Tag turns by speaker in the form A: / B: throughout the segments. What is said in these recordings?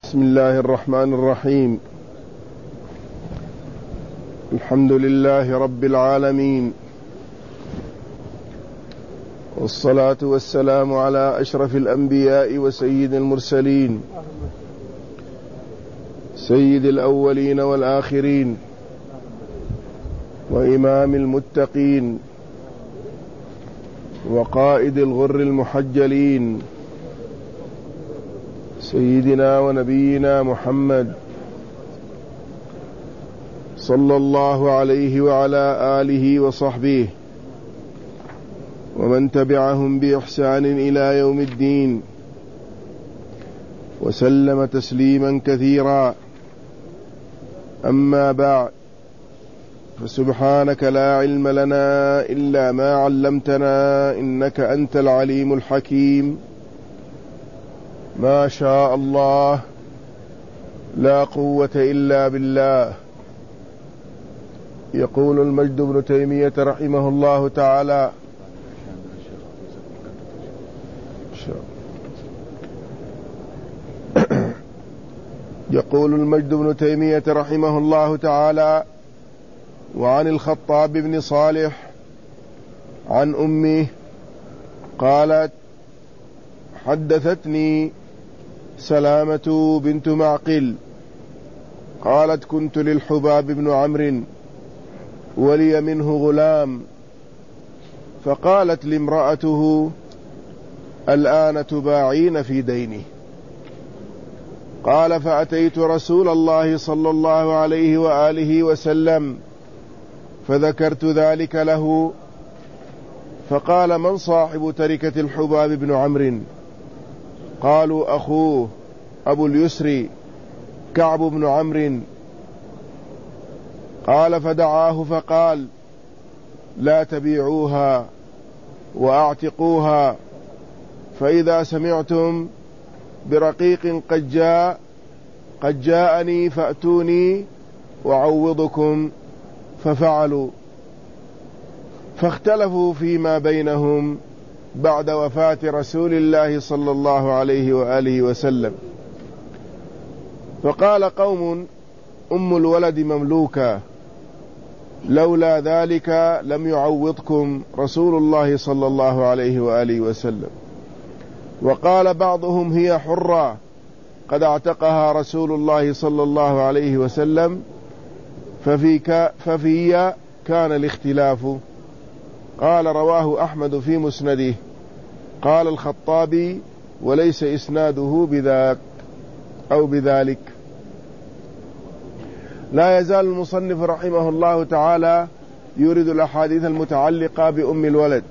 A: بسم الله الرحمن الرحيم. الحمد لله رب العالمين، والصلاة والسلام على أشرف الأنبياء وسيد المرسلين، سيد الأولين والآخرين، وإمام المتقين، وقائد الغر المحجلين، سيدنا ونبينا محمد صلى الله عليه وعلى آله وصحبه ومن تبعهم بإحسان إلى يوم الدين، وسلم تسليما كثيرا. أما بعد، فسبحانك لا علم لنا إلا ما علمتنا إنك أنت العليم الحكيم. ما شاء الله، لا قوة إلا بالله. يقول المجد بن تيمية رحمه الله تعالى: يقول المجد بن تيمية رحمه الله تعالى: وعن الخطاب بن صالح عن أمه قالت: حدثتني سلامة بنت معقل قالت: كنت للحباب بن عمرو ولي منه غلام، فقالت لامرأته: الآن تباعين في دينه؟ قال: فأتيت رسول الله صلى الله عليه وآله وسلم فذكرت ذلك له، فقال: من صاحب تركة الحباب بن عمرو؟ قالوا: أخوه أبو اليسر كعب بن عمرو. قال: فدعاه فقال: لا تبيعوها وأعتقوها، فإذا سمعتم برقيق قد جاءني فأتوني وعوضكم. ففعلوا، فاختلفوا فيما بينهم بعد وفاة رسول الله صلى الله عليه وآله وسلم. فقال قوم: أم الولد مملوكة، لولا ذلك لم يعوضكم رسول الله صلى الله عليه وآله وسلم. وقال بعضهم: هي حرة قد اعتقها رسول الله صلى الله عليه وسلم، ففي كان الاختلاف. قال: رواه أحمد في مسنده. قال الخطابي: وليس إسناده بذاك أو بذلك. لا يزال المصنف رحمه الله تعالى يورد الأحاديث المتعلقة بأم الولد.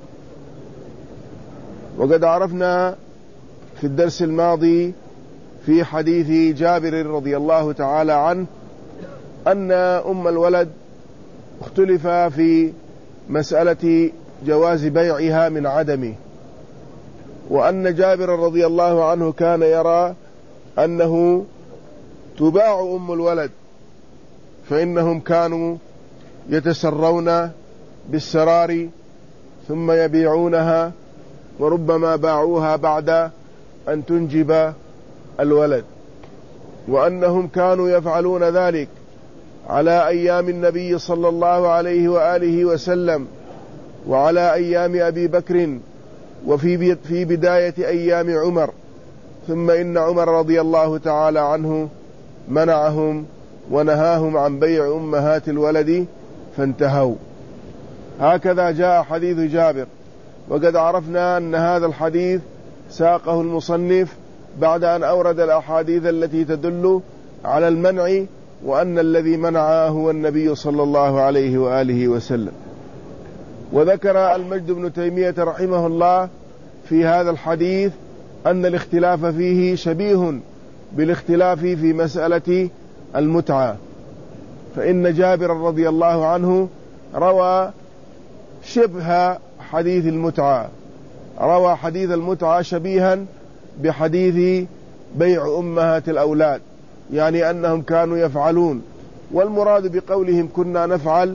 A: وقد عرفنا في الدرس الماضي في حديث جابر رضي الله تعالى عنه أن أم الولد اختلف في مسألة جواز بيعها من عدمه، وأن جابر رضي الله عنه كان يرى أنه تباع أم الولد، فإنهم كانوا يتسرون بالسرار ثم يبيعونها، وربما باعوها بعد أن تنجب الولد، وأنهم كانوا يفعلون ذلك على أيام النبي صلى الله عليه وآله وسلم، وعلى أيام أبي بكر، وفي بداية أيام عمر، ثم إن عمر رضي الله تعالى عنه منعهم ونهاهم عن بيع أمهات الولد فانتهوا. هكذا جاء حديث جابر. وقد عرفنا أن هذا الحديث ساقه المصنف بعد أن أورد الأحاديث التي تدل على المنع، وأن الذي منعه هو النبي صلى الله عليه وآله وسلم. وذكر المجد بن تيمية رحمه الله في هذا الحديث أن الاختلاف فيه شبيه بالاختلاف في مسألة المتعة، فإن جابر رضي الله عنه روى شبه حديث المتعة، روى حديث المتعة شبيها بحديث بيع أمهات الأولاد، يعني أنهم كانوا يفعلون. والمراد بقولهم كنا نفعل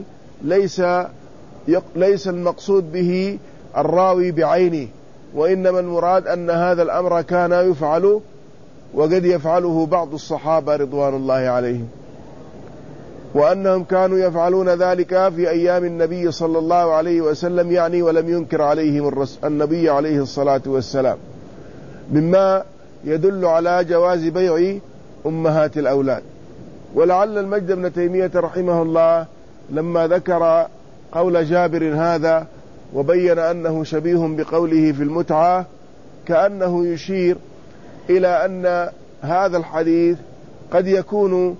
A: ليس المقصود به الراوي بعينه، وإنما المراد أن هذا الأمر كان يفعل وقد يفعله بعض الصحابة رضوان الله عليهم، وأنهم كانوا يفعلون ذلك في أيام النبي صلى الله عليه وسلم، يعني ولم ينكر عليهم النبي عليه الصلاة والسلام، مما يدل على جواز بيع أمهات الأولاد. ولعل المجد بن تيمية رحمه الله لما ذكر قول جابر هذا وبين أنه شبيه بقوله في المتعة كأنه يشير إلى أن هذا الحديث قد يكون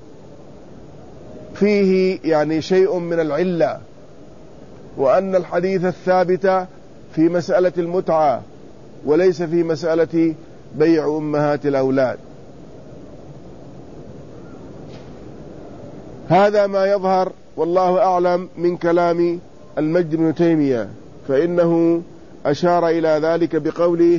A: فيه يعني شيء من العلة، وأن الحديث الثابت في مسألة المتعة وليس في مسألة بيع أمهات الأولاد. هذا ما يظهر والله أعلم من كلام المجد بن تيمية، فإنه أشار إلى ذلك بقوله: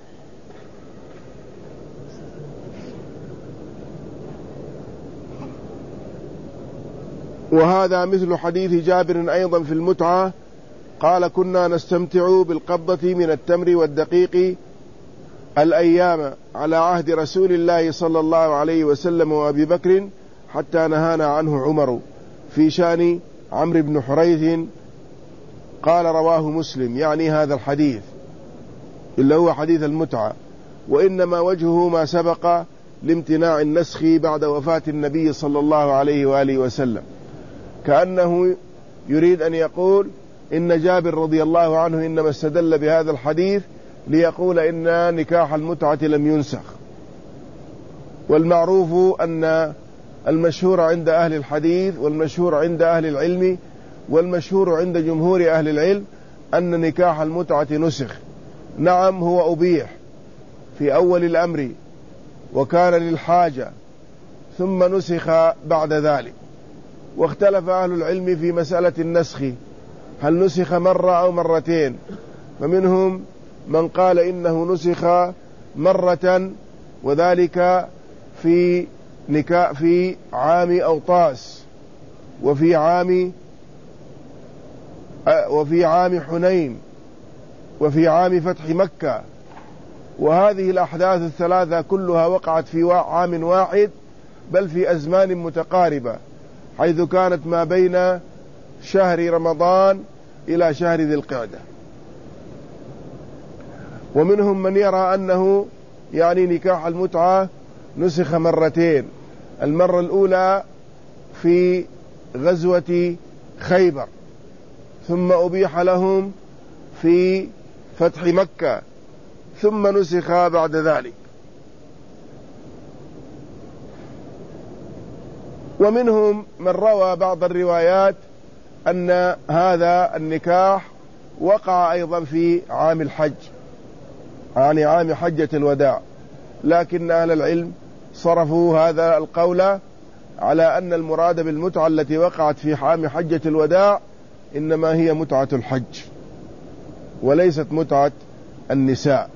A: وهذا مثل حديث جابر أيضا في المتعة قال: كنا نستمتع بالقبضة من التمر والدقيق الأيام على عهد رسول الله صلى الله عليه وسلم وأبي بكر حتى نهانا عنه عمر في شأن عمرو بن حريث. قال: رواه مسلم، يعني هذا الحديث اللي هو حديث المتعة، وإنما وجهه ما سبق لامتناع النسخ بعد وفاة النبي صلى الله عليه وآله وسلم، كأنه يريد أن يقول إن جابر رضي الله عنه إنما استدل بهذا الحديث ليقول إن نكاح المتعة لم ينسخ. والمعروف أن المشهور عند أهل الحديث والمشهور عند أهل العلم والمشهور عند جمهور أهل العلم أن نكاح المتعة نسخ. نعم، هو أبيح في أول الأمر وكان للحاجة، ثم نسخ بعد ذلك. واختلف أهل العلم في مسألة النسخ، هل نسخ مرة أو مرتين؟ فمنهم من قال إنه نسخ مرة، وذلك في عام أوطاس وفي عام حنين وفي عام فتح مكة، وهذه الأحداث الثلاثة كلها وقعت في عام واحد، بل في أزمان متقاربة، حيث كانت ما بين شهر رمضان إلى شهر ذي القعدة. ومنهم من يرى أنه يعني نكاح المتعة نسخ مرتين، المرة الأولى في غزوة خيبر، ثم أبيح لهم في فتح مكة، ثم نسخ بعد ذلك. ومنهم من روى بعض الروايات أن هذا النكاح وقع أيضا في عام الحج، يعني عام حجة الوداع، لكن أهل العلم صرفوا هذا القول على أن المراد بالمتعة التي وقعت في عام حجة الوداع إنما هي متعة الحج وليست متعة النساء.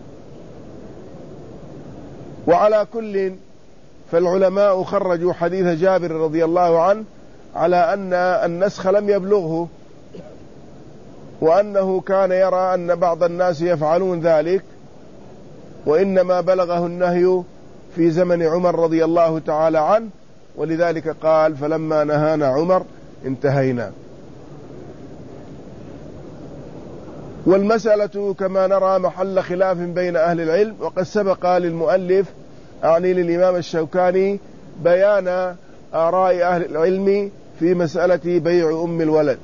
A: وعلى كل فالعلماء خرجوا حديث جابر رضي الله عنه على أن النسخ لم يبلغه، وأنه كان يرى أن بعض الناس يفعلون ذلك، وإنما بلغه النهي في زمن عمر رضي الله تعالى عنه، ولذلك قال: فلما نهانا عمر انتهينا. والمسألة كما نرى محل خلاف بين أهل العلم، وقد سبق للمؤلف أعني للإمام الشوكاني بيان آراء أهل العلم في مسألة بيع أم الولد.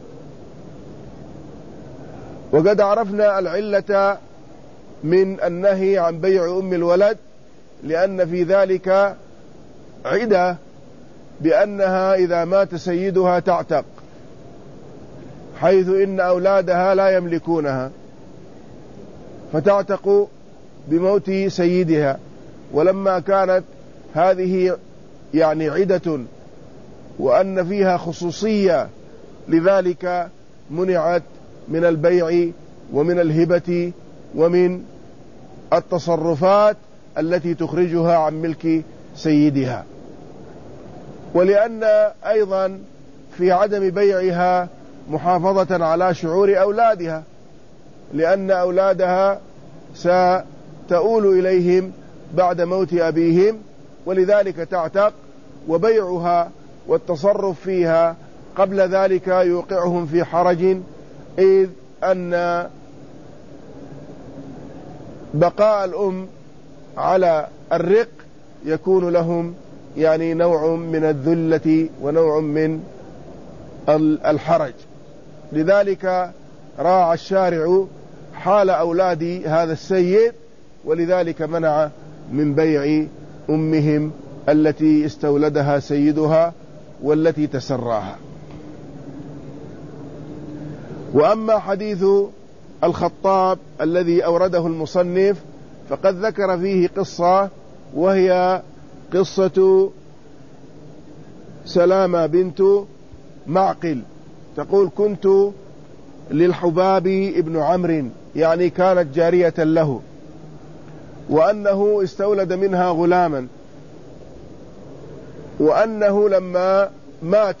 A: وقد عرفنا العلة من النهي عن بيع أم الولد، لأن في ذلك عدة بأنها إذا مات سيدها تعتق، حيث إن أولادها لا يملكونها فتعتق بموت سيدها. ولما كانت هذه يعني عدة وأن فيها خصوصية، لذلك منعت من البيع ومن الهبة ومن التصرفات التي تخرجها عن ملك سيدها. ولأن أيضا في عدم بيعها محافظة على شعور أولادها، لأن أولادها ستؤول إليهم بعد موت أبيهم، ولذلك تعتق، وبيعها والتصرف فيها قبل ذلك يوقعهم في حرج، إذ أن بقاء الأم على الرق يكون لهم يعني نوع من الذلة ونوع من الحرج. لذلك راعى الشارع حال أولاد هذا السيد، ولذلك منع من بيع أمهم التي استولدها سيدها والتي تسراها. وأما حديث الخطاب الذي أورده المصنف فقد ذكر فيه قصة، وهي قصة سلامة بنت معقل، تقول: كنت للحباب ابن عمرو، يعني كانت جارية له، وأنه استولد منها غلاما، وأنه لما مات،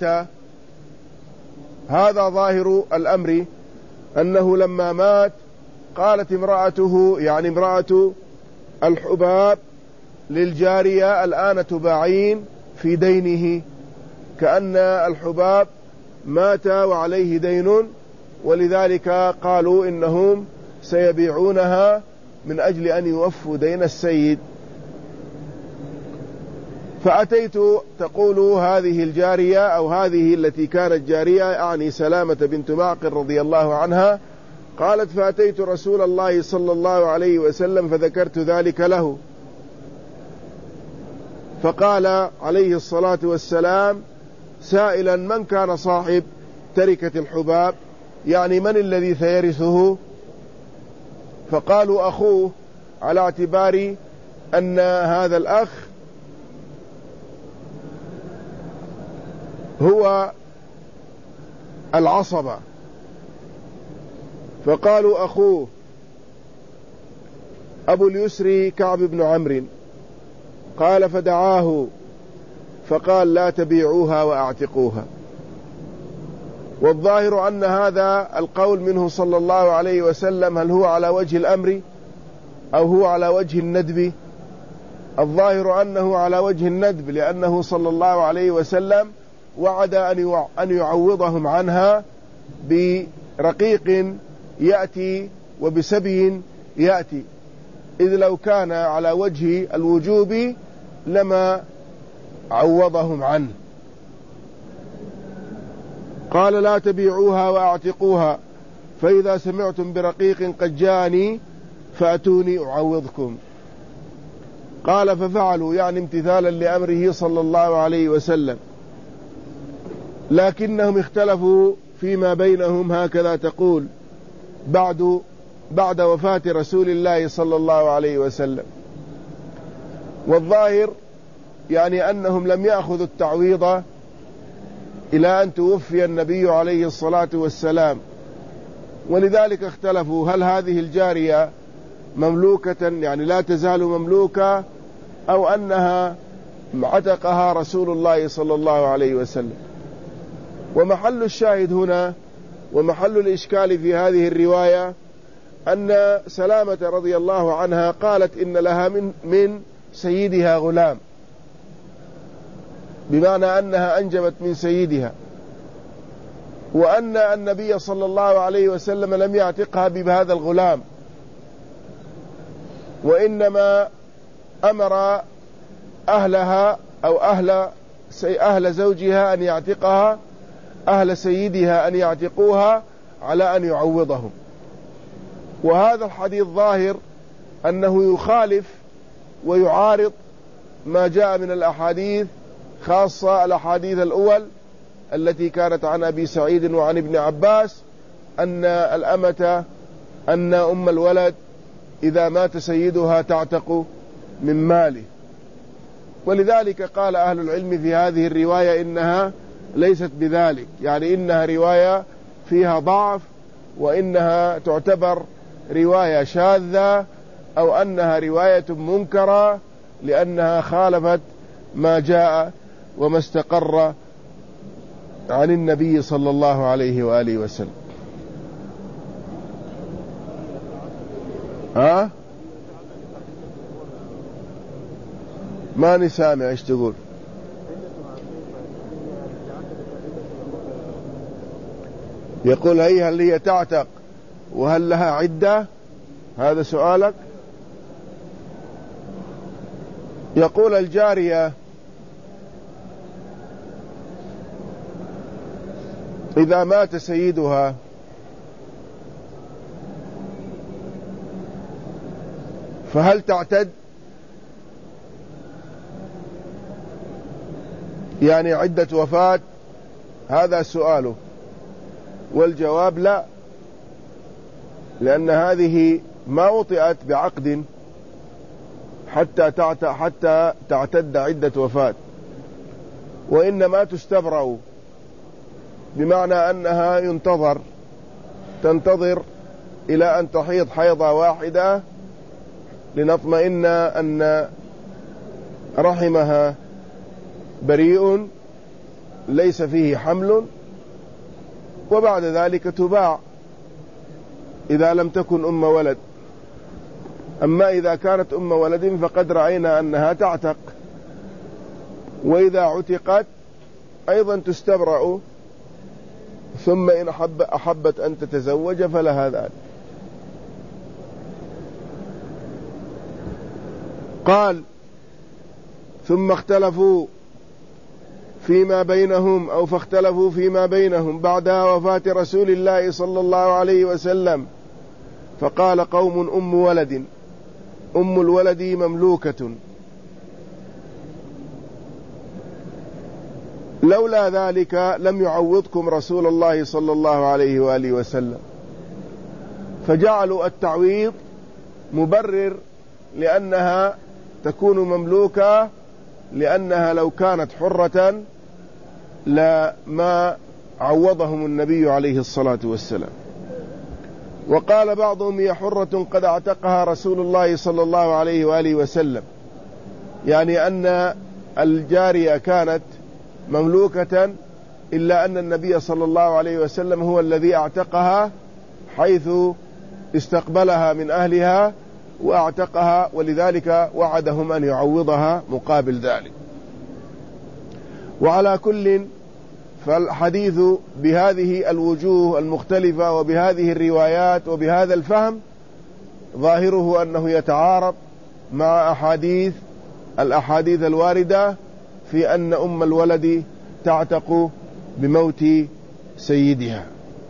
A: هذا ظاهر الأمر، أنه لما مات قالت امرأته، يعني امرأة الحباب، للجارية: الآن تباعين في دينه، كأن الحباب مات وعليه دين، ولذلك قالوا إنهم سيبيعونها من أجل أن يوفوا دين السيد. فأتيت، تقول هذه الجارية أو هذه التي كانت جارية، أعني سلامة بنت معقل رضي الله عنها، قالت: فأتيت رسول الله صلى الله عليه وسلم فذكرت ذلك له، فقال عليه الصلاة والسلام سائلا: من كان صاحب تركة الحباب؟ يعني من الذي سيرثه؟ فقالوا: أخوه، على اعتبار أن هذا الأخ هو العصبة. فقالوا: أخوه أبو اليسر كعب بن عمرو. قال: فدعاه فقال: لا تبيعوها وأعتقوها. والظاهر أن هذا القول منه صلى الله عليه وسلم هل هو على وجه الأمر أو هو على وجه الندب؟ الظاهر أنه على وجه الندب، لأنه صلى الله عليه وسلم وعد أن يعوضهم عنها برقيق يأتي وبسبي يأتي، إذ لو كان على وجه الوجوب لما عوضهم عنه. قال: لا تبيعوها وأعتقوها، فإذا سمعتم برقيق قد جاءني فأتوني أعوضكم. قال: ففعلوا، يعني امتثالا لأمره صلى الله عليه وسلم، لكنهم اختلفوا فيما بينهم، هكذا تقول، بعد وفاة رسول الله صلى الله عليه وسلم. والظاهر يعني أنهم لم يأخذوا التعويض إلى أن توفي النبي عليه الصلاة والسلام، ولذلك اختلفوا: هل هذه الجارية مملوكة، يعني لا تزال مملوكة، أو أنها عتقها رسول الله صلى الله عليه وسلم. ومحل الشاهد هنا ومحل الإشكال في هذه الرواية أن سلامة رضي الله عنها قالت إن لها من سيدها غلام، بمعنى أنها أنجبت من سيدها، وأن النبي صلى الله عليه وسلم لم يعتقها بهذا الغلام، وإنما أمر أهلها أو أهل زوجها أن يعتقها، أهل سيدها أن يعتقوها على أن يعوضهم. وهذا الحديث ظاهر أنه يخالف ويعارض ما جاء من الأحاديث، خاصة الأحاديث الأول التي كانت عن أبي سعيد وعن ابن عباس أن أن أم الولد إذا مات سيدها تعتق من ماله. ولذلك قال أهل العلم في هذه الرواية إنها ليست بذلك، يعني إنها رواية فيها ضعف، وإنها تعتبر رواية شاذة، أو أنها رواية منكرة، لأنها خالفت ما جاء وما استقر عن النبي صلى الله عليه وآله وسلم. ماني سامع ايش تقول. يقول هل هي تعتق وهل لها عدة؟ هذا سؤالك. يقول الجارية إذا مات سيدها فهل تعتد؟ يعني عدة وفاة؟ هذا سؤاله، والجواب لا، لأن هذه ما وطئت بعقد حتى تعتد عدة وفاة، وإنما تستبرأ، بمعنى أنها تنتظر إلى أن تحيض حيضة واحدة لنطمئن أن رحمها بريء ليس فيه حمل، وبعد ذلك تباع إذا لم تكن أم ولد. أما إذا كانت أم ولد فقد رأينا أنها تعتق، وإذا عتقت أيضا تستبرأ، ثم إن أحبت أن تتزوج فلها ذلك. قال ثم اختلفوا فيما بينهم، أو فاختلفوا فيما بينهم بعد وفاة رسول الله صلى الله عليه وسلم، فقال قوم أم الولد مملوكة، لولا ذلك لم يعوضكم رسول الله صلى الله عليه وآله وسلم. فجعلوا التعويض مبرر لأنها تكون مملوكة، لأنها لو كانت حرة لما عوضهم النبي عليه الصلاة والسلام. وقال بعضهم هي حرة قد اعتقها رسول الله صلى الله عليه وآله وسلم، يعني أن الجارية كانت مملوكة، إلا أن النبي صلى الله عليه وسلم هو الذي اعتقها، حيث استقبلها من أهلها واعتقها، ولذلك وعدهم أن يعوضها مقابل ذلك. وعلى كل فالحديث بهذه الوجوه المختلفة وبهذه الروايات وبهذا الفهم ظاهره أنه يتعارض مع الأحاديث الواردة في أن أم الولد تعتق بموت سيدها.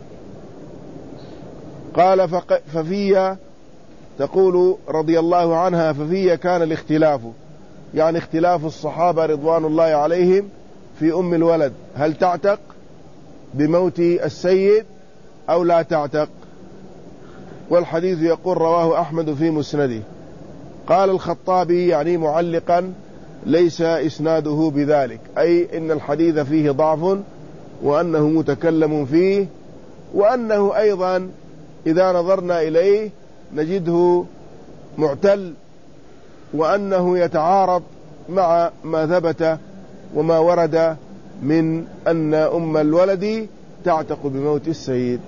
A: قال ففي تقول رضي الله عنها ففي كان الاختلاف، يعني اختلاف الصحابة رضوان الله عليهم في أم الولد، هل تعتق بموت السيد أو لا تعتق؟ والحديث يقول رواه أحمد في مسنده. قال الخطابي يعني معلقا ليس إسناده بذلك، أي إن الحديث فيه ضعف وأنه متكلم فيه، وأنه أيضا إذا نظرنا إليه نجده معتل، وأنه يتعارض مع ما ثبت وما ورد من أن أم الولد تعتق بموت السيد.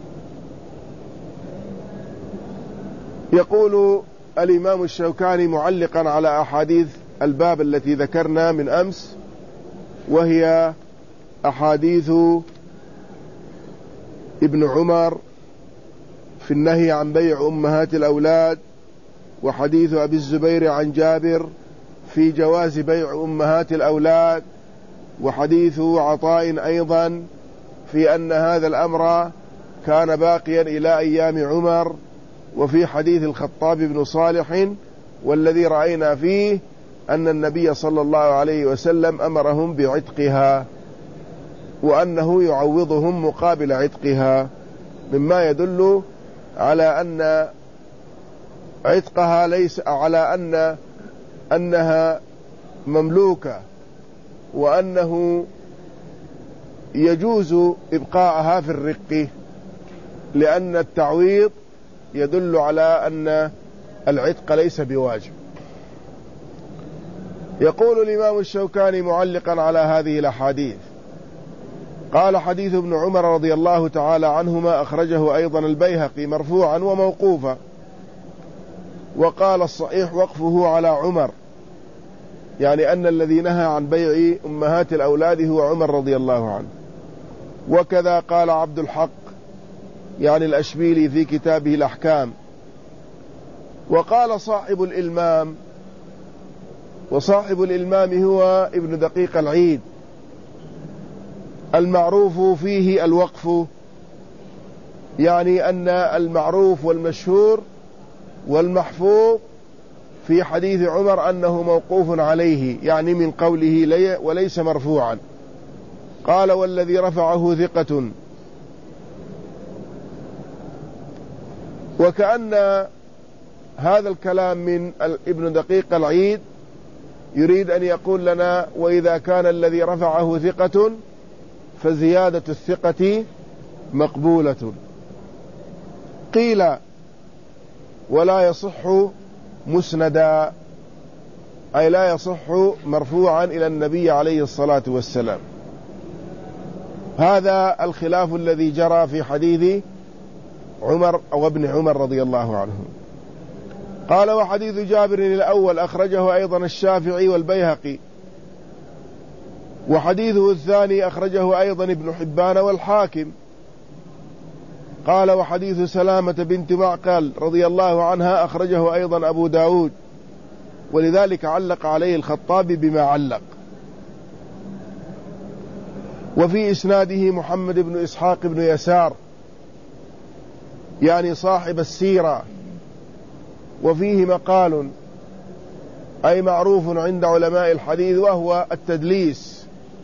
A: يقول الإمام الشوكاني معلقا على أحاديث الباب التي ذكرنا من أمس، وهي أحاديث ابن عمر في النهي عن بيع أمهات الأولاد، وحديث أبي الزبير عن جابر في جواز بيع أمهات الأولاد، وحديث عطاء أيضا في أن هذا الأمر كان باقيا إلى أيام عمر، وفي حديث الخطاب بن صالح والذي رأينا فيه أن النبي صلى الله عليه وسلم أمرهم بعتقها، وأنه يعوضهم مقابل عتقها، مما يدل على أن عتقها ليس على أنها مملوكة، وأنه يجوز إبقاءها في الرق، لأن التعويض يدل على أن العتق ليس بواجب. يقول الإمام الشوكاني معلقا على هذه الأحاديث، قال حديث ابن عمر رضي الله تعالى عنهما أخرجه أيضا البيهقي مرفوعا وموقوفا، وقال الصحيح وقفه على عمر، يعني أن الذي نهى عن بيع أمهات الأولاد هو عمر رضي الله عنه. وكذا قال عبد الحق يعني الأشبيلي في كتابه الأحكام. وقال صاحب الإلمام، وصاحب الإلمام هو ابن دقيق العيد، المعروف فيه الوقف، يعني أن المعروف والمشهور والمحفوظ في حديث عمر أنه موقوف عليه، يعني من قوله وليس مرفوعا. قال والذي رفعه ثقة. وكأن هذا الكلام من ابن دقيق العيد يريد أن يقول لنا وإذا كان الذي رفعه ثقة فزيادة الثقة مقبولة. قيل ولا يصح مسندا، أي لا يصح مرفوعا إلى النبي عليه الصلاة والسلام. هذا الخلاف الذي جرى في حديث عمر أو ابن عمر رضي الله عنه. قال وحديث جابر الأول أخرجه أيضا الشافعي والبيهقي، وحديثه الثاني أخرجه أيضا ابن حبان والحاكم. قال وحديث سلامة بنت معقل رضي الله عنها أخرجه أيضا أبو داود، ولذلك علق عليه الخطابي بما علق. وفي إسناده محمد بن إسحاق بن يسار يعني صاحب السيرة، وفيه مقال أي معروف عند علماء الحديث وهو التدليس،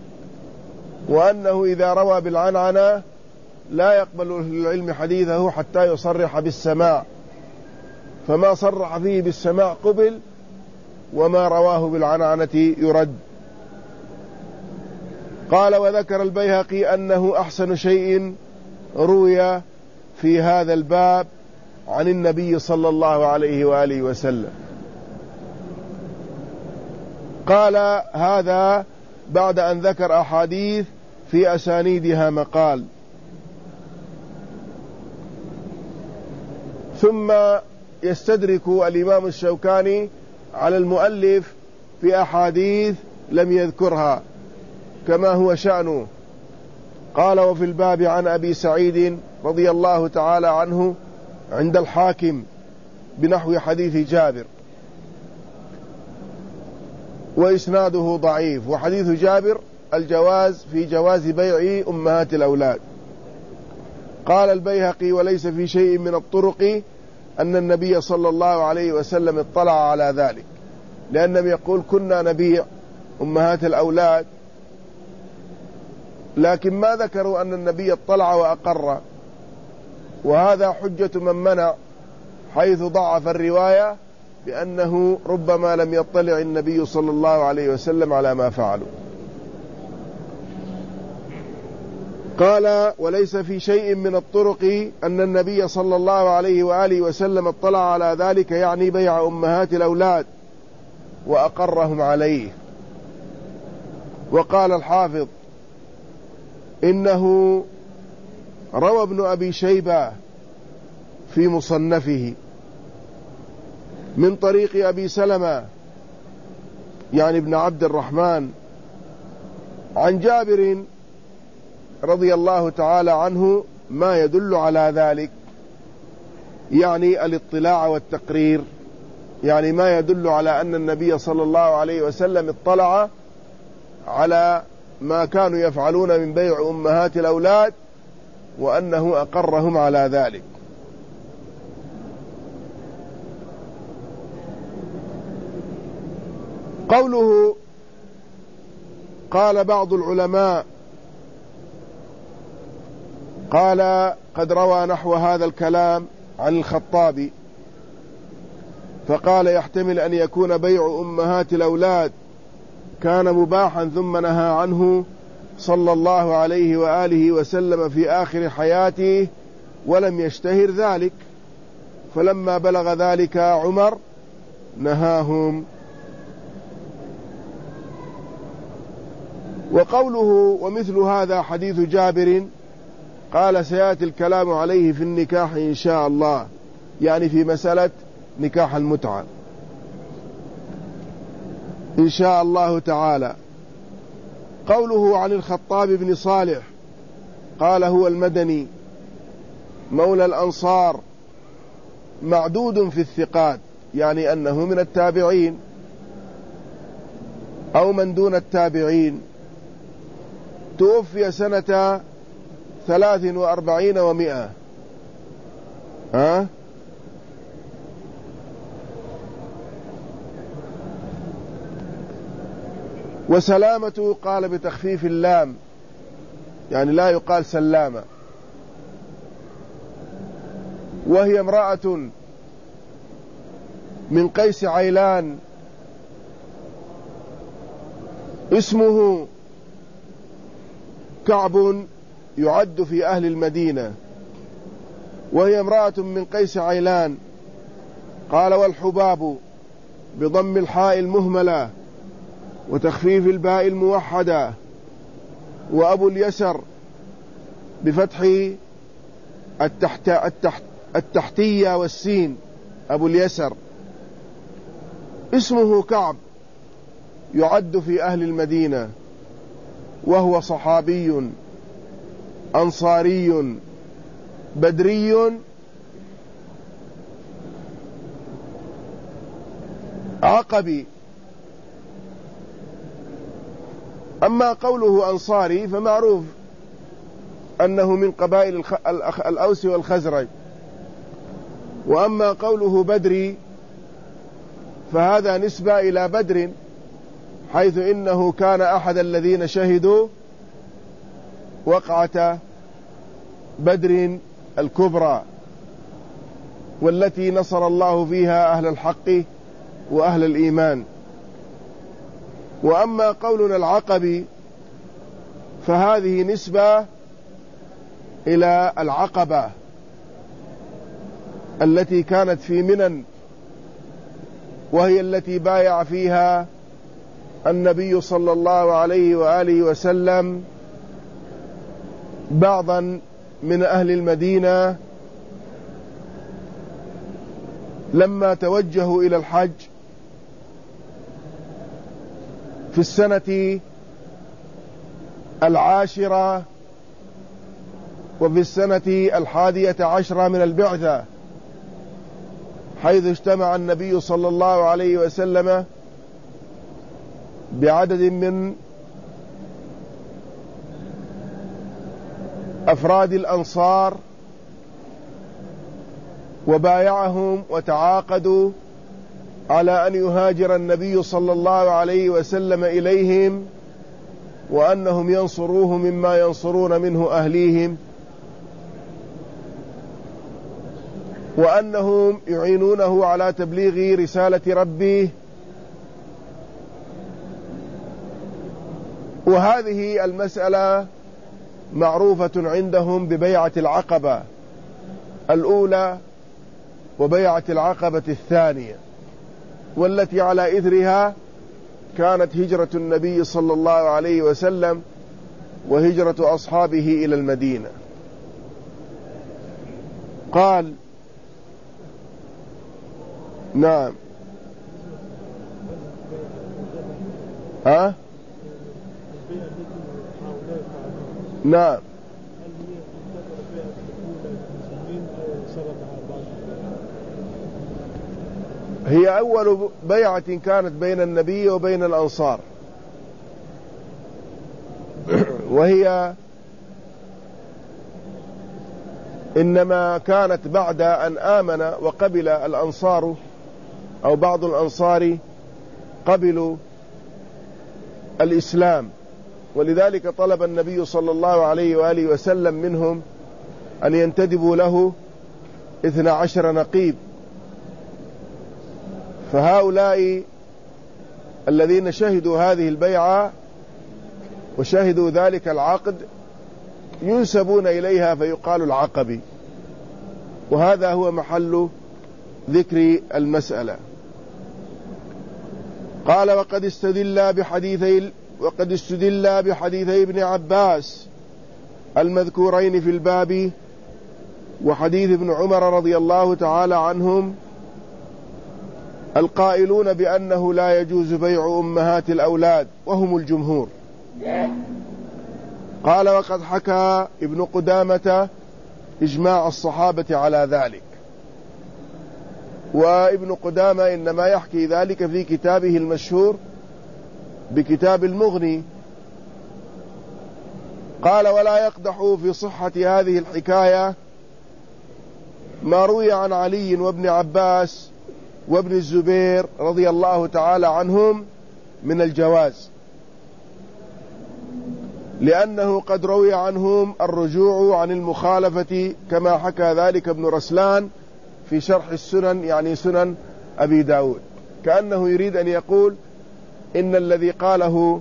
A: وأنه إذا روى بالعنعنة لا يقبل العلم حديثه حتى يصرح بالسماع، فما صرح فيه بالسماع قبل، وما رواه بالعنعنة يرد. قال وذكر البيهقي أنه أحسن شيء روي في هذا الباب عن النبي صلى الله عليه وآله وسلم. قال هذا بعد أن ذكر أحاديث في أسانيدها مقال. ثم يستدرك الإمام الشوكاني على المؤلف في أحاديث لم يذكرها كما هو شأنه. قال وفي الباب عن أبي سعيد رضي الله تعالى عنه عند الحاكم بنحو حديث جابر، وإسناده ضعيف. وحديث جابر الجواز في جواز بيع أمهات الأولاد. قال البيهقي وليس في شيء من الطرق أن النبي صلى الله عليه وسلم اطلع على ذلك، لأنهم يقول كنا نبيع أمهات الأولاد، لكن ما ذكروا أن النبي اطلع وأقر، وهذا حجة من منع، حيث ضعف الرواية بأنه ربما لم يطلع النبي صلى الله عليه وسلم على ما فعلوا. قال وليس في شيء من الطرق أن النبي صلى الله عليه وآله وسلم اطلع على ذلك، يعني بيع أمهات الأولاد وأقرهم عليه. وقال الحافظ إنه روى ابن أبي شيبة في مصنفه من طريق أبي سلمة يعني ابن عبد الرحمن عن جابر رضي الله تعالى عنه ما يدل على ذلك، يعني الاطلاع والتقرير، يعني ما يدل على أن النبي صلى الله عليه وسلم اطلع على ما كانوا يفعلون من بيع أمهات الأولاد وأنه أقرهم على ذلك. قوله قال بعض العلماء قال قد روى نحو هذا الكلام عن الخطابي، فقال يحتمل أن يكون بيع أمهات الأولاد كان مباحا ثم نهى عنه صلى الله عليه وآله وسلم في آخر حياته ولم يشتهر ذلك، فلما بلغ ذلك عمر نهاهم. وقوله ومثل هذا حديث جابر قال سيأتي الكلام عليه في النكاح إن شاء الله، يعني في مسألة نكاح المتعة. إن شاء الله تعالى. قوله عن الخطاب بن صالح قال هو المدني مولى الأنصار معدود في الثقات، يعني أنه من التابعين أو من دون التابعين. توفي سنة 43 و100. وسلامة قال بتخفيف اللام، يعني لا يقال سلامة. وهي امرأة من قيس عيلان، اسمه كعب، يعد في أهل المدينة. وهي امرأة من قيس عيلان. قال والحباب بضم الحاء المهملة وتخفيف الباء الموحدة، وأبو اليسر بفتح التحتية والسين، أبو اليسر. اسمه كعب، يعد في أهل المدينة، وهو صحابي أنصاري بدري عقبي. أما قوله أنصاري فمعروف أنه من قبائل الأوس والخزرج. وأما قوله بدري فهذا نسبة إلى بدر، حيث إنه كان أحد الذين شهدوا وقعة بدر الكبرى، والتي نصر الله فيها أهل الحق وأهل الإيمان. وأما قولنا العقبي فهذه نسبة إلى العقبة التي كانت في منى، وهي التي بايع فيها النبي صلى الله عليه وآله وسلم بعضا من أهل المدينة لما توجهوا إلى الحج في السنة 10 وفي السنة 11 من البعثة، حيث اجتمع النبي صلى الله عليه وسلم بعدد من أفراد الأنصار وبايعهم وتعاقدوا على أن يهاجر النبي صلى الله عليه وسلم إليهم، وأنهم ينصروه مما ينصرون منه أهليهم، وأنهم يعينونه على تبليغ رسالة ربه. وهذه المسألة معروفة عندهم ببيعة العقبة الأولى وبيعة العقبة الثانية، والتي على إثرها كانت هجرة النبي صلى الله عليه وسلم وهجرة أصحابه إلى المدينة. قال نعم. نعم. هي أول بيعة كانت بين النبي وبين الأنصار، وهي إنما كانت بعد أن آمن وقبل الأنصار أو بعض الأنصار قبلوا الإسلام، ولذلك طلب النبي صلى الله عليه وآله وسلم منهم أن ينتدبوا له 12 نقيب. فهؤلاء الذين شهدوا هذه البيعة وشهدوا ذلك العقد ينسبون إليها فيقال العقبي، وهذا هو محل ذكر المسألة. قال وقد استدل بحديثي ابن عباس المذكورين في الباب وحديث ابن عمر رضي الله تعالى عنهم القائلون بأنه لا يجوز بيع أمهات الأولاد وهم الجمهور. قال وقد حكى ابن قدامة إجماع الصحابة على ذلك، وابن قدامة إنما يحكي ذلك في كتابه المشهور بكتاب المغني. قال ولا يقدح في صحة هذه الحكاية ما روي عن علي وابن عباس وابن الزبير رضي الله تعالى عنهم من الجواز، لأنه قد روي عنهم الرجوع عن المخالفة كما حكى ذلك ابن رسلان في شرح السنن، يعني سنن أبي داود، كأنه يريد أن يقول إن الذي قاله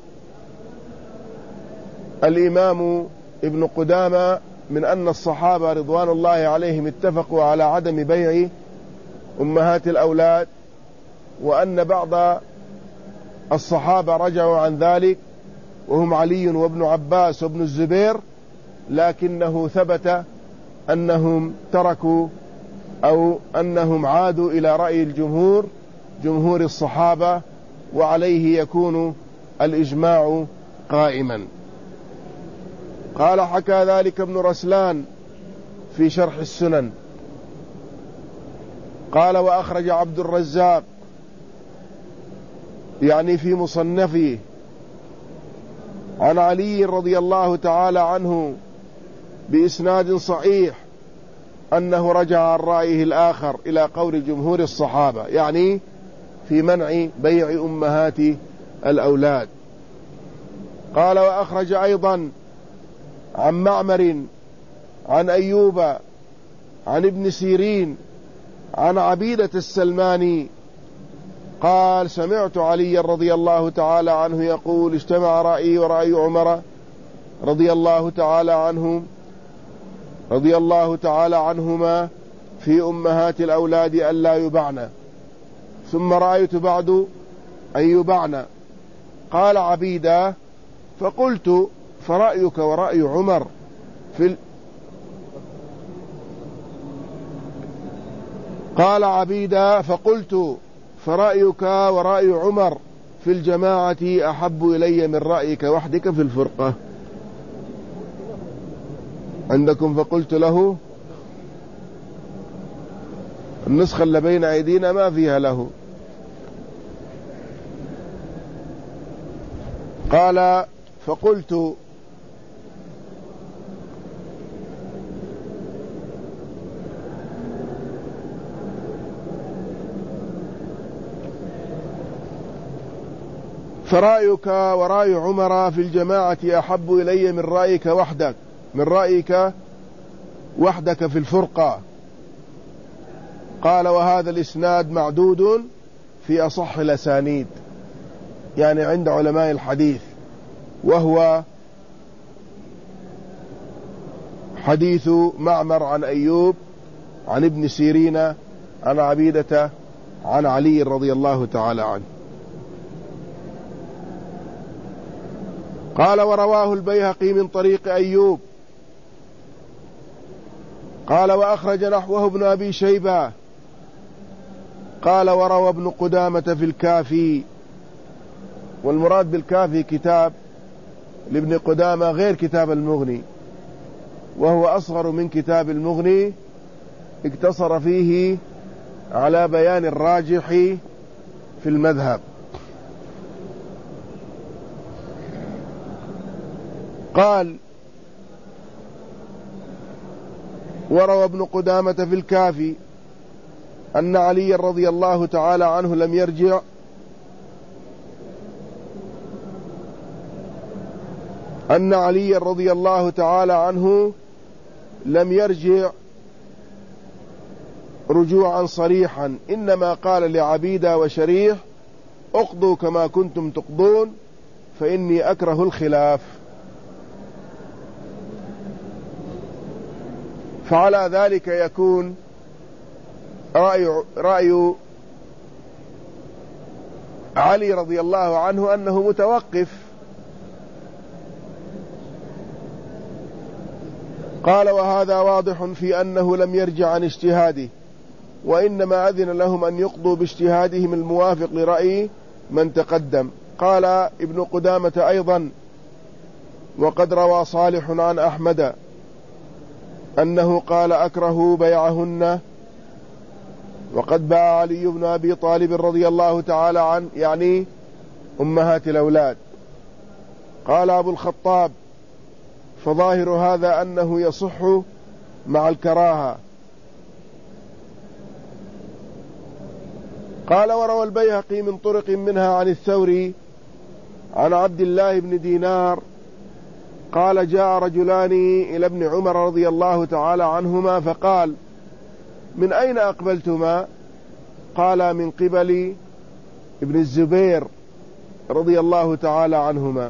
A: الإمام ابن قدامة من أن الصحابة رضوان الله عليهم اتفقوا على عدم بيع أمهات الأولاد، وأن بعض الصحابة رجعوا عن ذلك وهم علي وابن عباس وابن الزبير، لكنه ثبت أنهم تركوا أو أنهم عادوا إلى رأي الجمهور، جمهور الصحابة، وعليه يكون الإجماع قائما. قال حكى ذلك ابن رسلان في شرح السنن. قال وأخرج عبد الرزاق يعني في مصنفه عن علي رضي الله تعالى عنه بإسناد صحيح أنه رجع عن رأيه الآخر إلى قول جمهور الصحابة، يعني في منع بيع أمهات الأولاد. قال وأخرج أيضا عن معمر عن أيوب عن ابن سيرين عن عبيدة السلماني قال سمعت علي رضي الله تعالى عنه يقول اجتمع رأيي ورأي عمر رضي الله تعالى عنهما في أمهات الأولاد ألا يبعن، ثم رأيت بعد أن يبعن. قال عبيدة فقلت فرأيك ورأي عمر قال عبيدة فقلت فرأيك ورأي عمر في الجماعة أحب إلي من رأيك وحدك في الفرقة. عندكم فقلت له، النسخة اللي بين أيدينا ما فيها له. قال فقلت فرأيك ورأي عمر في الجماعة أحب إلي من رأيك وحدك في الفرقة. قال وهذا الإسناد معدود في أصح الأسانيد، يعني عند علماء الحديث، وهو حديث معمر عن أيوب عن ابن سيرين عن عبيدة عن علي رضي الله تعالى عنه. قال ورواه البيهقي من طريق أيوب. قال وأخرج نحوه ابن أبي شيبة. قال وروى ابن قدامة في الكافي، والمراد بالكافي كتاب لابن قدامة غير كتاب المغني، وهو أصغر من كتاب المغني، اقتصر فيه على بيان الراجح في المذهب. قال وروى ابن قدامة في الكافي أن علي رضي الله تعالى عنه لم يرجع رجوعا صريحا، إنما قال لعبيدة وشريح اقضوا كما كنتم تقضون فإني أكره الخلاف. فعلى ذلك يكون رأي علي رضي الله عنه أنه متوقف. قال وهذا واضح في أنه لم يرجع عن اجتهاده، وإنما أذن لهم أن يقضوا باجتهادهم الموافق لرأي من تقدم. قال ابن قدامة أيضا: وقد روى صالح عن أحمد أنه قال: أكره بيعهن وقد باع علي بن أبي طالب رضي الله تعالى عنه، يعني أمهات الأولاد. قال أبو الخطاب: فظاهر هذا أنه يصح مع الكراهة. قال: وروى البيهقي من طرق منها عن الثوري عن عبد الله بن دينار قال: جاء رجلان إلى ابن عمر رضي الله تعالى عنهما فقال: من أين أقبلتما؟ قال: من قبل ابن الزبير رضي الله تعالى عنهما،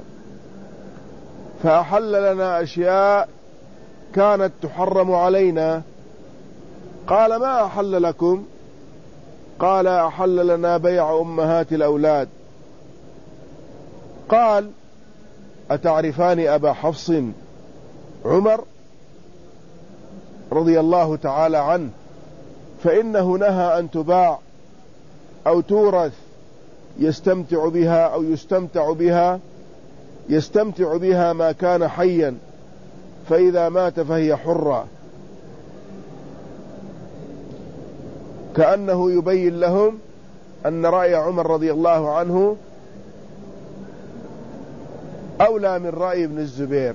A: فأحل لنا أشياء كانت تحرم علينا. قال: ما أحل لكم؟ قال: أحل لنا بيع أمهات الأولاد. قال: أتعرفان أبا حفص عمر رضي الله تعالى عنه؟ فإنه نهى أن تباع أو تورث يستمتع بها ما كان حيا، فإذا مات فهي حرة. كأنه يبين لهم أن رأي عمر رضي الله عنه أولى من رأي ابن الزبير.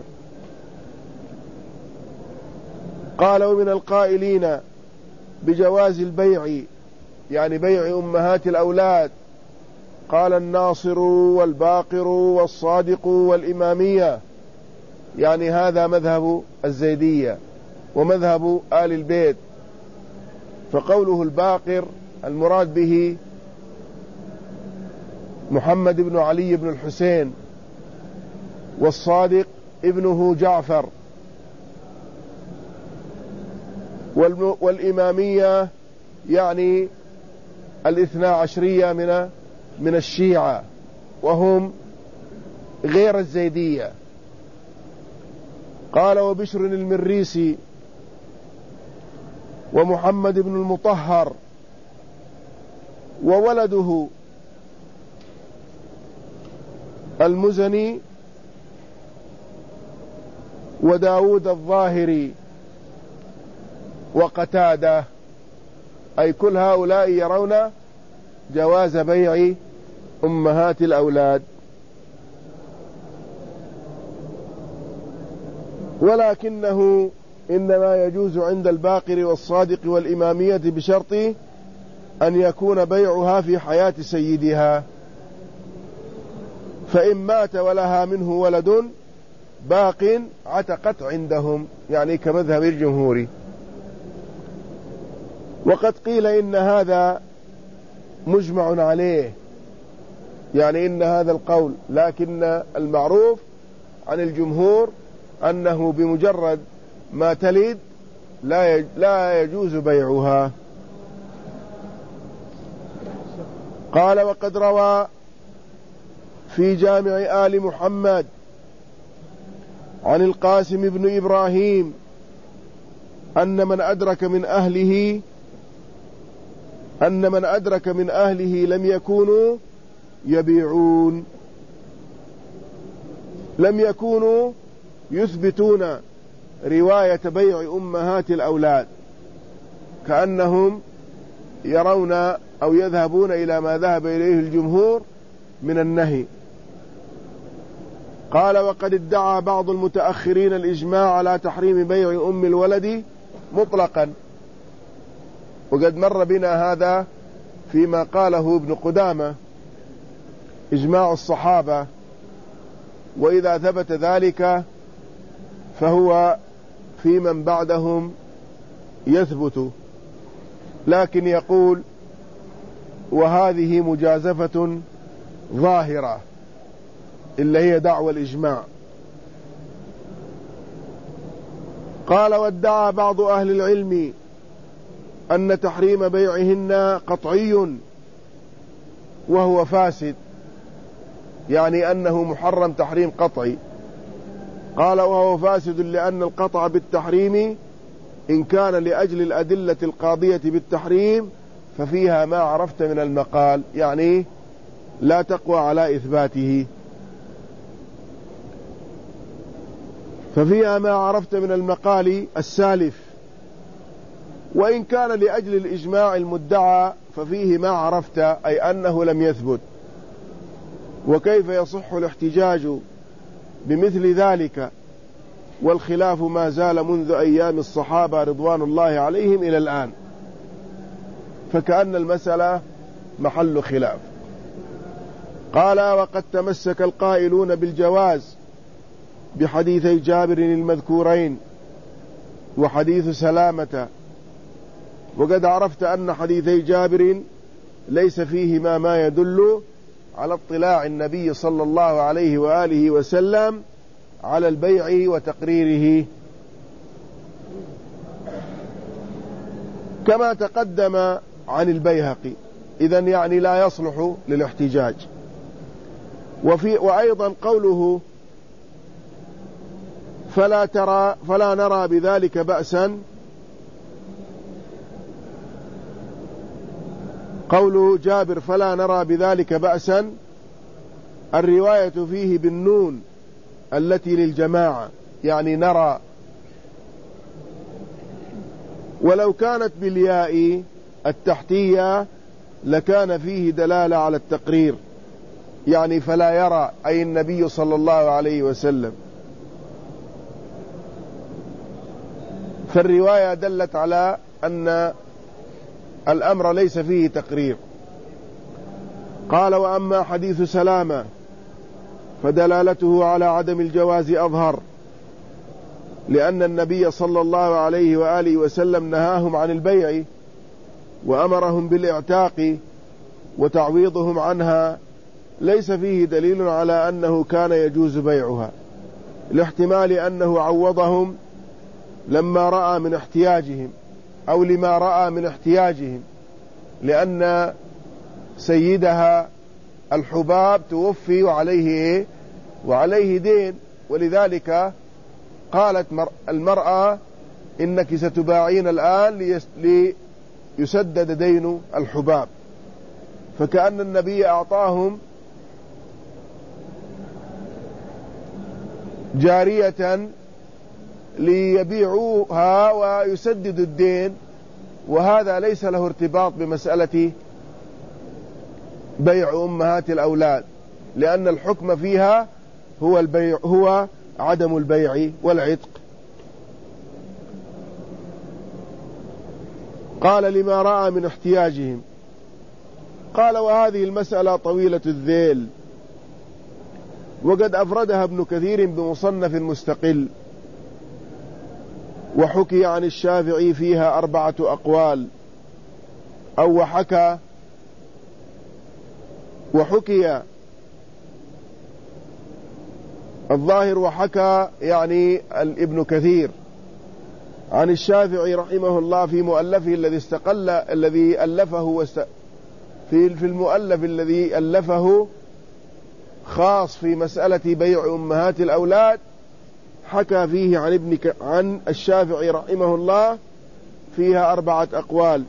A: قال: ومن القائلين بجواز البيع، يعني بيع أمهات الأولاد، قال الناصر والباقر والصادق والإمامية، يعني هذا مذهب الزيدية ومذهب آل البيت. فقوله الباقر المراد به محمد بن علي بن الحسين، والصادق ابنه جعفر، والإمامية يعني 12 من الشيعة، وهم غير الزيدية. قال: وبشر المريسي ومحمد بن المطهر وولده المزني وداود الظاهري وقتادة، أي كل هؤلاء يرون جواز بيع أمهات الأولاد، ولكنه إنما يجوز عند الباقر والصادق والإمامية بشرط أن يكون بيعها في حياة سيدها، فإن مات ولها منه ولد باق عتقت عندهم، يعني كمذهب الجمهوري. وقد قيل إن هذا مجمع عليه، يعني إن هذا القول، لكن المعروف عن الجمهور أنه بمجرد ما تلد لا يجوز بيعها. قال: وقد روى في جامع آل محمد عن القاسم بن إبراهيم أن من أدرك من أهله لم يكونوا يبيعون، لم يكونوا يثبتون رواية بيع أمهات الأولاد، كأنهم يرون أو يذهبون إلى ما ذهب إليه الجمهور من النهي. قال: وقد ادعى بعض المتأخرين الإجماع على تحريم بيع أم الولد مطلقا، وقد مر بنا هذا فيما قاله ابن قدامة، إجماع الصحابة، وإذا ثبت ذلك فهو في من بعدهم يثبت. لكن يقول: وهذه مجازفة ظاهرة، إلا هي دعوى الإجماع. قال: وادعى بعض أهل العلم أن تحريم بيعهن قطعي وهو فاسد، يعني أنه محرم تحريم قطعي. قال: وهو فاسد لأن القطع بالتحريم إن كان لأجل الأدلة القاضية بالتحريم ففيها ما عرفت من المقال، يعني لا تقوى على إثباته. ففيها ما عرفت من المقال السالف. وإن كان لأجل الإجماع المدعى ففيه ما عرفت، أي أنه لم يثبت. وكيف يصح الاحتجاج بمثل ذلك والخلاف ما زال منذ أيام الصحابة رضوان الله عليهم إلى الآن، فكأن المسألة محل خلاف. قال: وقد تمسك القائلون بالجواز بحديثي جابر المذكورين وحديث سلامة. وقد عرفت أن حديثي جابر ليس فيهما ما يدل على اطلاع النبي صلى الله عليه وآله وسلم على البيع وتقريره، كما تقدم عن البيهقي. إذن يعني لا يصلح للاحتجاج. وأيضا قوله فلا نرى بذلك بأسا، قوله جابر فلا نرى بذلك بأسا، الرواية فيه بالنون التي للجماعة، يعني نرى. ولو كانت بالياء التحتية لكان فيه دلالة على التقرير، يعني فلا يرى أي النبي صلى الله عليه وسلم. فالرواية دلت على أن الأمر ليس فيه تقرير. قال: وأما حديث سلامة فدلالته على عدم الجواز أظهر، لأن النبي صلى الله عليه وآله وسلم نهاهم عن البيع وأمرهم بالإعتاق وتعويضهم عنها، ليس فيه دليل على أنه كان يجوز بيعها، لاحتمال أنه عوضهم لما رأى من احتياجهم أو لما رأى من احتياجهم، لأن سيدها الحباب توفي وعليه دين، ولذلك قالت المرأة: إنك ستباعين الآن ليسدد دين الحباب. فكأن النبي أعطاهم جارية ليبيعوها ويسددوا الدين، وهذا ليس له ارتباط بمسألة بيع أمهات الأولاد، لأن الحكم فيها هو عدم البيع والعتق. قال: لما رأى من احتياجهم. قال: وهذه المسألة طويلة الذيل، وقد أفردها ابن كثير بمصنف مستقل، وحكي عن الشافعي فيها 4 أقوال، أو وحكي الظاهر وحكى يعني ابن كثير عن الشافعي رحمه الله في مؤلفه الذي ألفه في المؤلف الذي ألفه خاص في مسألة بيع أمهات الأولاد، حكى فيه عن الشافعي رحمه الله فيها 4 أقوال.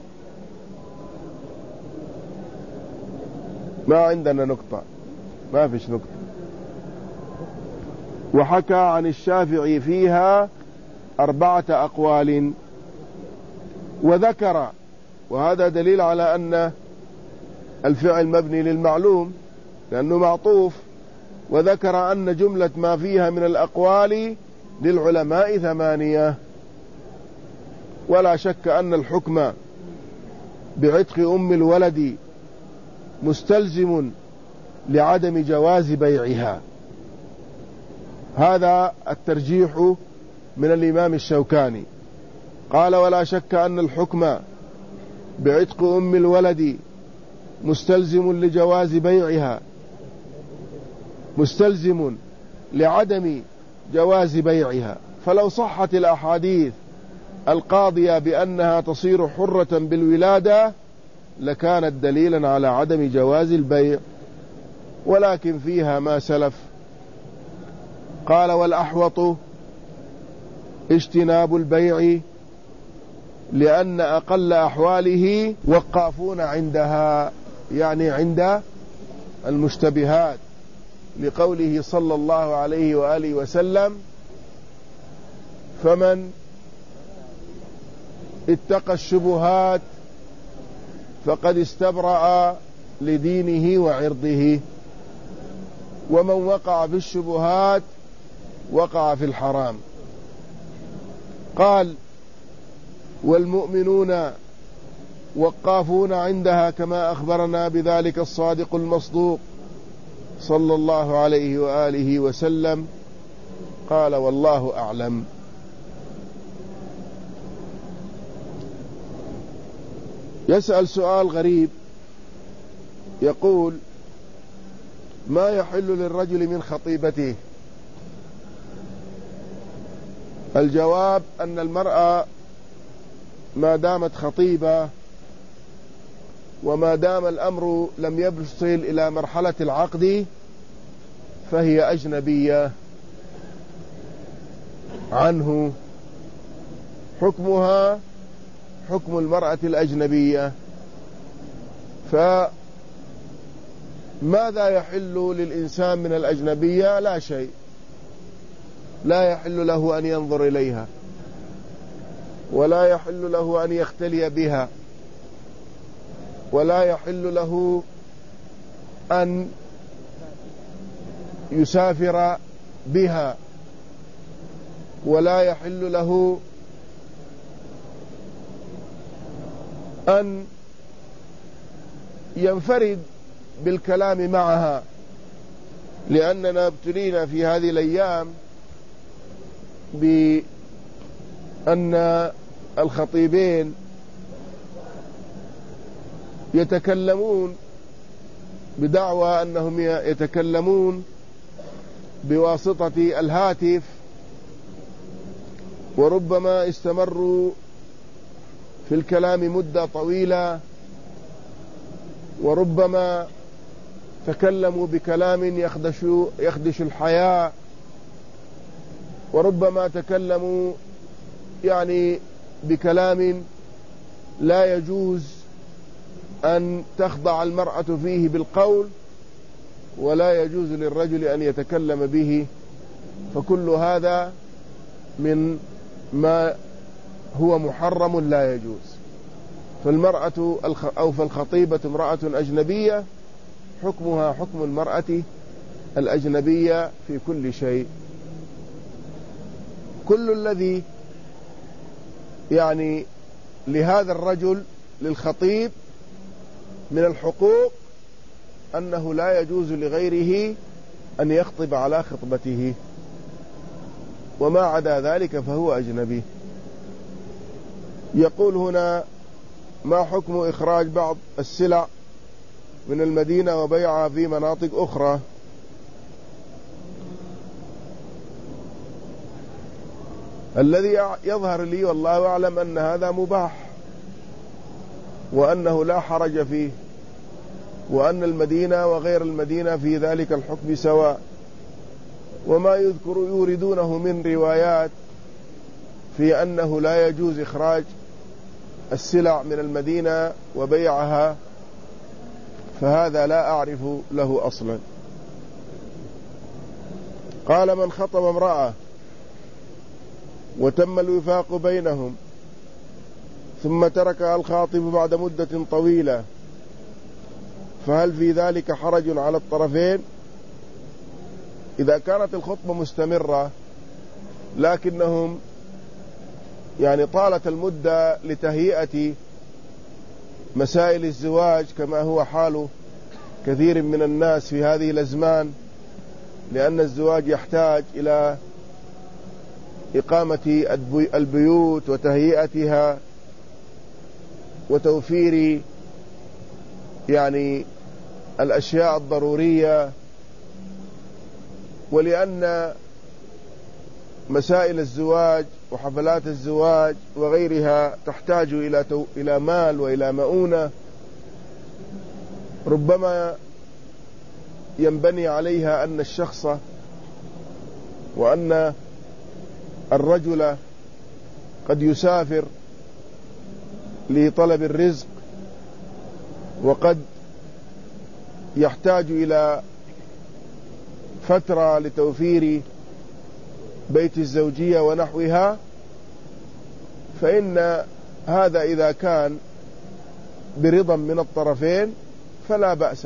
A: ما عندنا نقطة، ما فيش نقطة. وحكى عن الشافعي فيها 4 أقوال، وذكر، وهذا دليل على أن الفعل مبني للمعلوم لأنه معطوف، وذكر أن جملة ما فيها من الأقوال للعلماء 8. ولا شك أن الحكم بعتق أم الولد مستلزم لعدم جواز بيعها. هذا الترجيح من الإمام الشوكاني. قال: ولا شك أن الحكم بعتق أم الولد مستلزم لجواز بيعها، مستلزم لعدم جواز بيعها. فلو صحت الأحاديث القاضية بأنها تصير حرة بالولادة لكانت دليلا على عدم جواز البيع، ولكن فيها ما سلف. قال: والأحوط اجتناب البيع لأن أقل أحواله وقافون عندها، يعني عند المشتبهات، لقوله صلى الله عليه وآله وسلم: فمن اتقى الشبهات فقد استبرأ لدينه وعرضه، ومن وقع في الشبهات وقع في الحرام. قال: والمؤمنون وقافون عندها كما أخبرنا بذلك الصادق المصدوق صلى الله عليه وآله وسلم. قال: والله أعلم. يسأل سؤال غريب، يقول: ما يحل للرجل من خطيبته؟ الجواب أن المرأة ما دامت خطيبة وما دام الأمر لم يصل إلى مرحلة العقد فهي أجنبية عنه، حكمها حكم المرأة الأجنبية. فماذا يحل للإنسان من الأجنبية؟ لا شيء، لا يحل له أن ينظر إليها، ولا يحل له أن يختلي بها، ولا يحل له أن يسافر بها، ولا يحل له أن ينفرد بالكلام معها، لأننا ابتلينا في هذه الأيام بأن الخطيبين يتكلمون بدعوى أنهم يتكلمون بواسطة الهاتف، وربما استمروا في الكلام مدة طويلة، وربما تكلموا بكلام يخدش الحياء، وربما تكلموا يعني بكلام لا يجوز أن تخضع المرأة فيه بالقول، ولا يجوز للرجل أن يتكلم به، فكل هذا من ما هو محرم لا يجوز. فالمرأة أو فالخطيبة امرأة أجنبية، حكمها حكم المرأة الأجنبية في كل شيء. كل الذي يعني لهذا الرجل للخطيب من الحقوق أنه لا يجوز لغيره أن يخطب على خطبته، وما عدا ذلك فهو أجنبي. يقول هنا: ما حكم إخراج بعض السلع من المدينة وبيعها في مناطق أخرى؟ الذي يظهر لي والله أعلم أن هذا مباح، وأنه لا حرج فيه، وأن المدينة وغير المدينة في ذلك الحكم سواء. وما يوردونه من روايات في أنه لا يجوز إخراج السلع من المدينة وبيعها، فهذا لا أعرف له أصلا. قال: من خطب امرأة وتم الوفاق بينهم ثم تركها الخاطب بعد مدة طويلة، فهل في ذلك حرج على الطرفين؟ إذا كانت الخطبة مستمرة لكنهم يعني طالت المدة لتهيئة مسائل الزواج، كما هو حال كثير من الناس في هذه الأزمان، لأن الزواج يحتاج إلى إقامة البيوت وتهيئتها وتوفير يعني الأشياء الضرورية، ولأن مسائل الزواج وحفلات الزواج وغيرها تحتاج إلى مال وإلى مؤونة، ربما ينبني عليها أن الشخص وأن الرجل قد يسافر لطلب الرزق، وقد يحتاج إلى فترة لتوفير بيت الزوجية ونحوها، فإن هذا إذا كان برضا من الطرفين فلا بأس.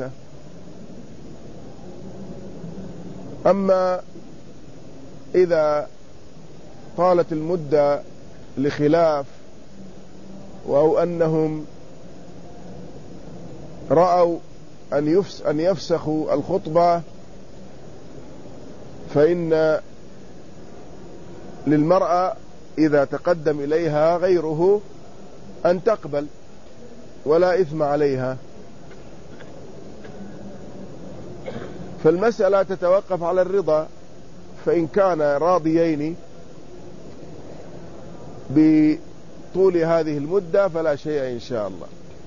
A: أما إذا طالت المدة لخلاف أو أنهم رأوا أن يفسخوا الخطبة، فإن للمرأة إذا تقدم إليها غيره أن تقبل ولا إثم عليها. فالمسألة تتوقف على الرضا، فإن كان راضيين بطول هذه المدة فلا شيء إن شاء الله.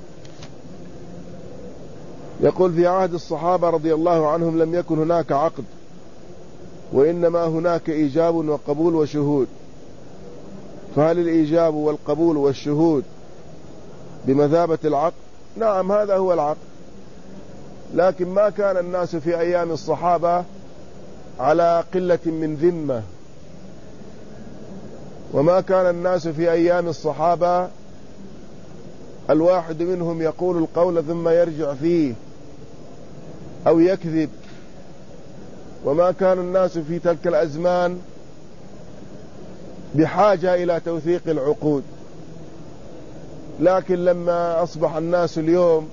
A: يقول: في عهد الصحابة رضي الله عنهم لم يكن هناك عقد، وإنما هناك إيجاب وقبول وشهود، فهل الإيجاب والقبول والشهود بمثابة العقد؟ نعم، هذا هو العقد، لكن ما كان الناس في أيام الصحابة على قلة من ذمة، وما كان الناس في أيام الصحابة الواحد منهم يقول القول ثم يرجع فيه أو يكذب، وما كان الناس في تلك الأزمان بحاجة إلى توثيق العقود. لكن لما أصبح الناس اليوم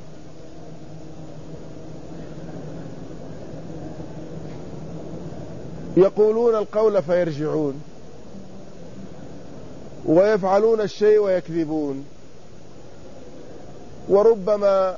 A: يقولون القول فيرجعون، ويفعلون الشيء ويكذبون، وربما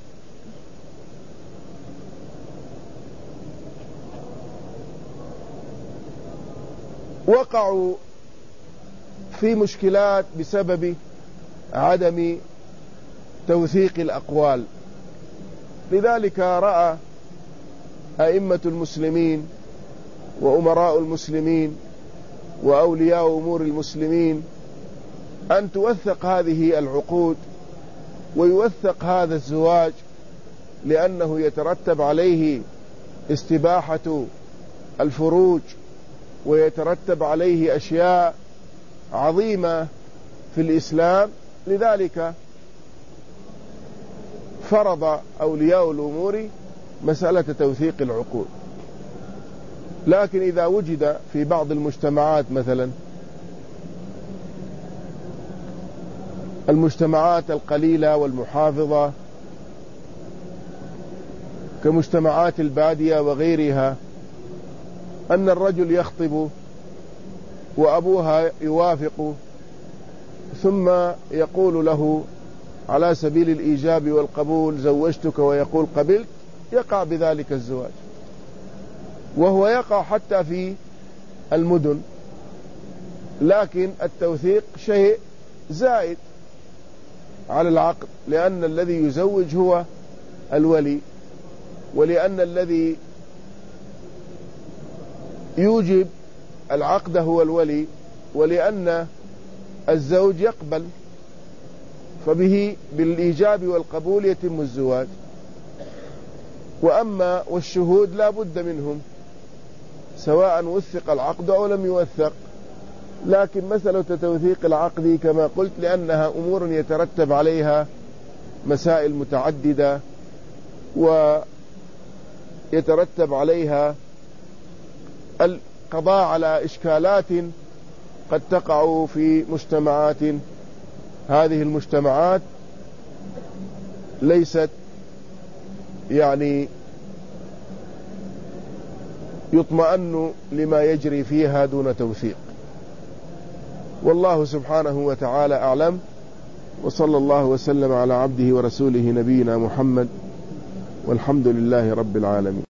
A: وقعوا في مشكلات بسبب عدم توثيق الأقوال. لذلك رأى أئمة المسلمين وأمراء المسلمين وأولياء أمور المسلمين أن توثق هذه العقود ويوثق هذا الزواج، لأنه يترتب عليه استباحة الفروج، ويترتب عليه أشياء عظيمة في الإسلام. لذلك فرض أولياء الأمور مسألة توثيق العقود. لكن إذا وجد في بعض المجتمعات، مثلا المجتمعات القليلة والمحافظة كمجتمعات البادية وغيرها، أن الرجل يخطب وأبوها يوافق ثم يقول له على سبيل الإيجاب والقبول زوجتك، ويقول قبلت، يقع بذلك الزواج. وهو يقع حتى في المدن، لكن التوثيق شيء زائد على العقد، لأن الذي يزوج هو الولي، ولأن الذي يوجب العقد هو الولي، ولأن الزوج يقبل، فبه بالإيجاب والقبول يتم الزواج. وأما والشهود لا بد منهم، سواء وثق العقد أو لم يوثق. لكن مسألة توثيق العقد كما قلت لأنها أمور يترتب عليها مسائل متعددة، ويترتب عليها القضاء على إشكالات قد تقع في مجتمعات. هذه المجتمعات ليست يعني يطمئن لما يجري فيها دون توثيق. والله سبحانه وتعالى أعلم، وصلى الله وسلم على عبده ورسوله نبينا محمد، والحمد لله رب العالمين.